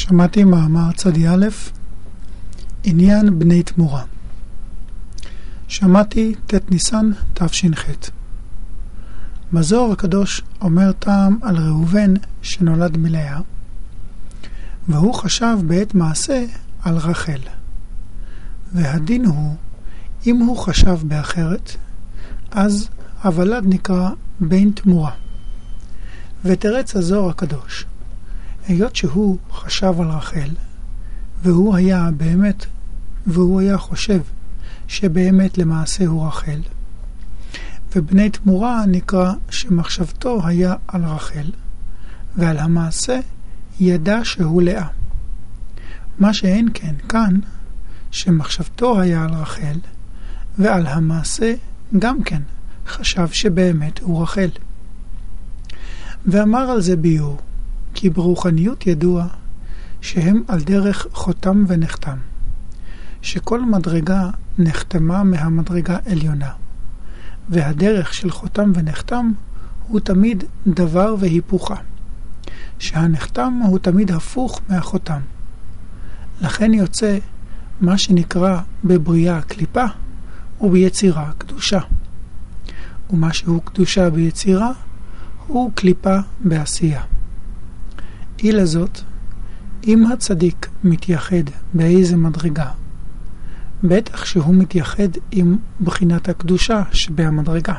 שמעתי מאמר צדי א', עניין בני תמורה. שמעתי ת' ניסן תש"ח. בזוהר הקדוש אומר טעם על ראובן שנולד מלאה, והוא חשב בעת מעשה על רחל. והדין הוא, אם הוא חשב באחרת, אז הוולד נקרא בן תמורה. ותרץ הזוהר הקדוש, היות שהוא חשב על רחל, והוא היה חושב שבאמת למעשה הוא רחל, ובני תמורה נקרא שמחשבתו היה על רחל, ועל המעשה ידע שהוא לאה. מה שאין כן כאן, שמחשבתו היה על רחל, ועל המעשה גם כן חשב שבאמת הוא רחל. ואמר על זה ביור, כי ברוחניות ידוע שהם על דרך חותם ונחתם, שכל מדרגה נחתמה מהמדרגה עליונה, והדרך של חותם ונחתם הוא תמיד דבר והיפוכה, שהנחתם הוא תמיד הפוך מהחותם. לכן יוצא מה שנקרא בבריאה קליפה וביצירה קדושה, ומה שהוא קדושה ביצירה הוא קליפה בעשייה. אילה זאת, אם הצדיק מתייחד באיזה מדרגה, בטח שהוא מתייחד עם בחינת הקדושה שבהמדרגה.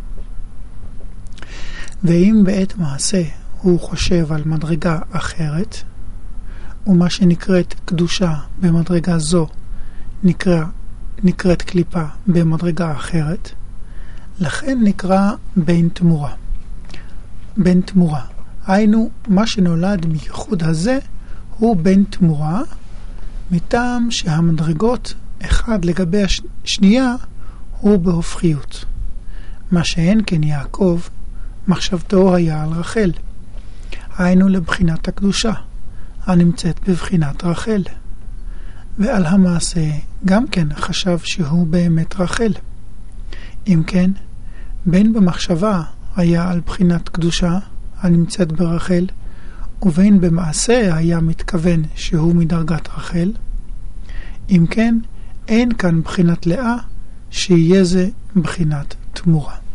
ואם בעת מעשה הוא חושב על מדרגה אחרת, ומה שנקראת קדושה במדרגה זו נקראת קליפה במדרגה אחרת, לכן נקרא בן תמורה. בן תמורה, היינו מה שנולד מייחוד הזה הוא בן תמורה, מטעם שהמדרגות אחד לגבי השנייה הוא בהופכיות. מה שאין כן יעקב, מחשבתו היה על רחל, היינו לבחינת הקדושה, הנמצאת בבחינת רחל, ועל המעשה גם כן חשב שהוא באמת רחל. אם כן, בין במחשבה היה על בחינת קדושה הנמצאת ברחל, ובין במעשה היה מתכוון שהוא מדרגת רחל. אם כן, אין כאן בחינת לאה, שיהיה זה בחינת תמורה.